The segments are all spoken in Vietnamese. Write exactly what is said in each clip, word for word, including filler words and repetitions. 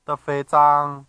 tập phê trang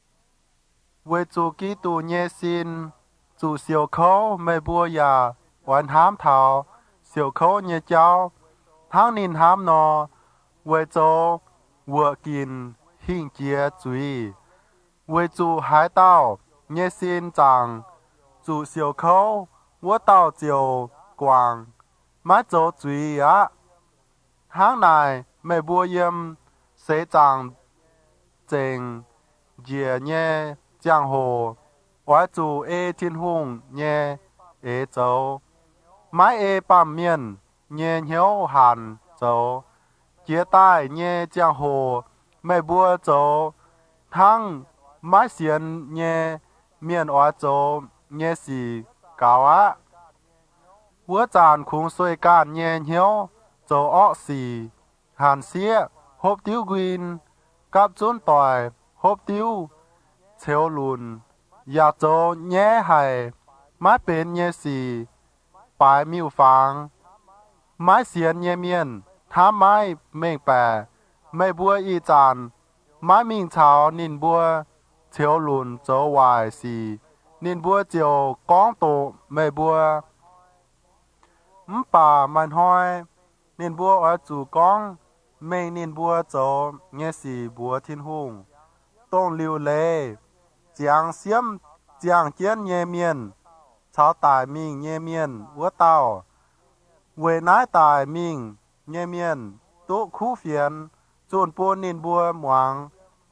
với chủ ký tù nhé xin chủ siêu khấu mê bùa ya hoàn hám thảo siêu khấu nhé cháu tháng nín hám nò với chủ vừa kín hình chia chúy với chủ hải tao nhé xin chẳng chủ siêu khấu vô tao chiều quảng má chỗ chúy á tháng này mê bùa yếm sẽ chẳng chênh dìa nhé giang hồ hóa chủ ê thiên hùng nhé ê châu mái ê bàm miên nhé hiếu hàn châu chia tai nhé giang hồ mê bùa châu thăng mái xiên nhé miên hóa châu nhé xì cao á vua chàn khung xuôi can nhé hiếu châu ọ xì hàn xía hộp tiêu quyên cặp chốn tỏi hộp tiêu chéo lùn ya châu nhé hay mái bên nhé xì bài miêu phang mái xiên nhé miên tham mái mệnh bè mây bùa y chàn mái minh chào nín bùa chéo lùn châu hoài xì nín bùa chiều quang tổ mây bùa ấm bà man hoi nín bùa ở chủ quang mây nín bùa châu nhé xì bùa thiên hùng tông liu lệ giang xiêm giang chiến nhé miên cháo tài mình nhé miên vua tao về nái tài mình nhé miên tụ khu phiền chôn buôn nín bùa moang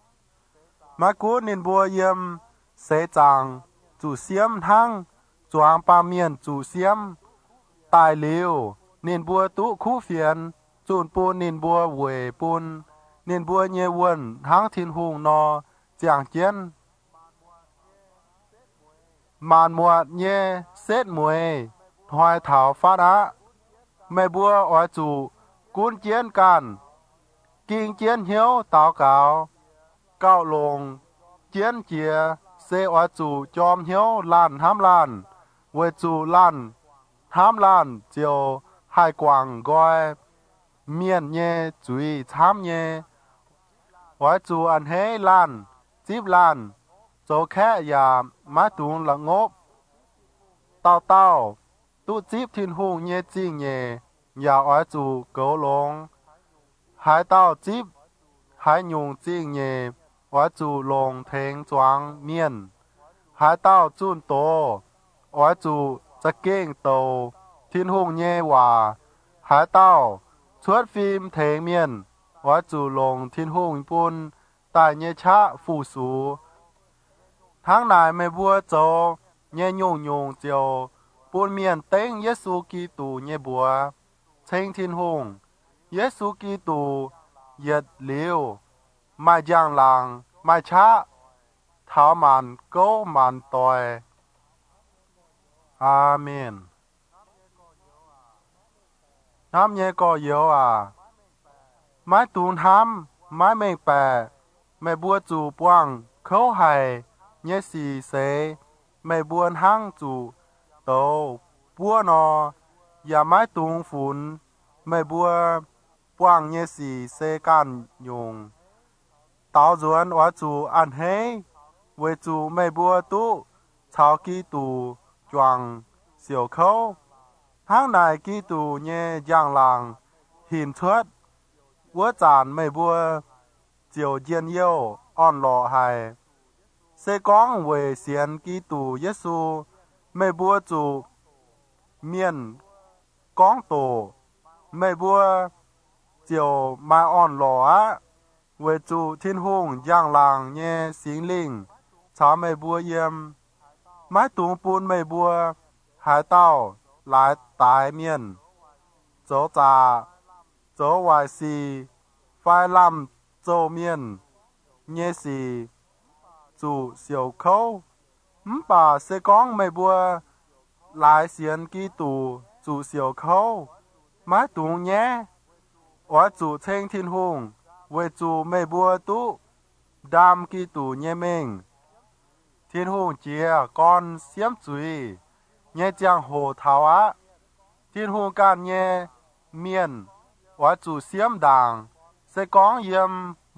mà cú nín bùa yếm sẽ chẳng chủ xiêm thăng choang ba miên chủ xiêm tài liu nín bùa tụ khu phiền chôn buôn nín bùa về buôn nín bùa nhé quân thăng thiên hùng nò giang chiến màn muột nhé xét mùi hoài thảo phát á mẹ bùa ở chủ cuốn chiến can kinh chiến hiếu táo cáo cao lồng chiến chia xe ở chủ chom hiếu lan hám lan với chủ lan hám lan chiều hai quảng gọi miền nhé chúy thám nhé ở chủ ăn hế lan chip lan chỗ khẽ ya má tùng là ngốp tao tao tu chip thiên hùng nhé chi nhé ya ở chủ cấu lông hai tao chip hai nhung chi nhé ở chủ lông thèn choang miên hai tao chun tổ ở chủจะเก่งโตthiên hùng nhé hòa hai tao chuột phim thèn miên ở chủ lông thiên hùng bún tại nhé cha phụ sú tháng này mẹ bùa châu nhé nhung nhung chiều buôn miền tên Giêsu Kitô nhé bùa thanh thiên hùng Giêsu Kitô yết liu mai giang làng mai cha thảo màn câu màn tòi Amen Nam nhé có yếu à mái tùn hám mái mệnh bè mẹ bùa chủ quang khâu hài nhé xì xế mẹ buôn hăng chủ tàu bùa nò ya mái tung phun mẹ bùa quang nhé xì xế can dùng tao duẩn ở chủ ăn hế với chủ mẹ bùa tu chào ký tù choàng siêu khâu hăng này ký tù nhé giang làng hình thuất vua chàn mẹ bùa chiều diên yêu on lọ hài sẽ có về xiên ký tù Giêsu mẹ bùa chủ miền con tổ mẹ bùa chiều mai on lò á về chủ thiên hùng giang làng nhé xính linh cháu mẹ bùa yếm mái tung bún mẹ bùa hải tao lại tại miền chỗ trà chỗ hoài xì phai lâm chỗ miền nhé xì chủ siêu khâu ấm bà sẽ có mẹ bùa lại xiên ký tù chủ siêu khâu mái tùng nhé ở chủ thanh thiên hùng về chủ mẹ bùa tu đam ký tù nhé mình thiên hùng chia con xiêm chúy nhé giang hồ thảo á thiên hùng can nhé miền ở chủ xiêm đàng sẽ có yếm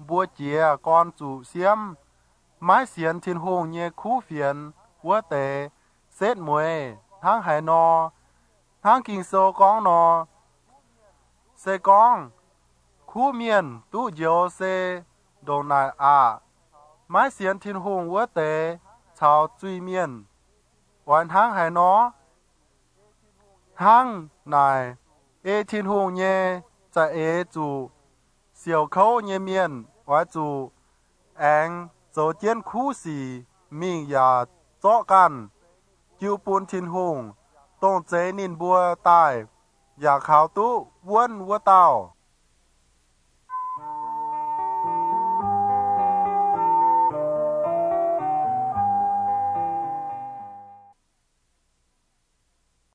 bua chia con chủ xiêm mái xiên thiên hùng nhẹ khu phiền vua tệ xét muối tháng hải nò tháng kinh sô con nò xe con khu miền tu diêu xe đồ nài à mái xiên thiên hùng vua tệ chào truy miềnวันtháng hải nò tháng này ê thiên hùng nhẹ在 ê chủ siêu khâu nhẹ miền và chủ anh dấu chiến khu sĩ mình ya rõกันchiuปุนthiên hùng tông chế nín bùa tài ya khảo tú vuân vua tàu